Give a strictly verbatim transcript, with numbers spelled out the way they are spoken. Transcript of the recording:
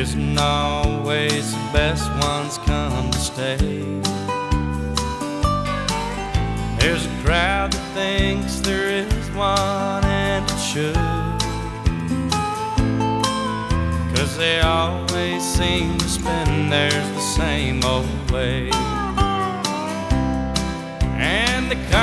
Isn't always the best ones come to stay. There's a crowd that thinks there is one and it should, 'cause they always seem to spend theirs the same old way. And the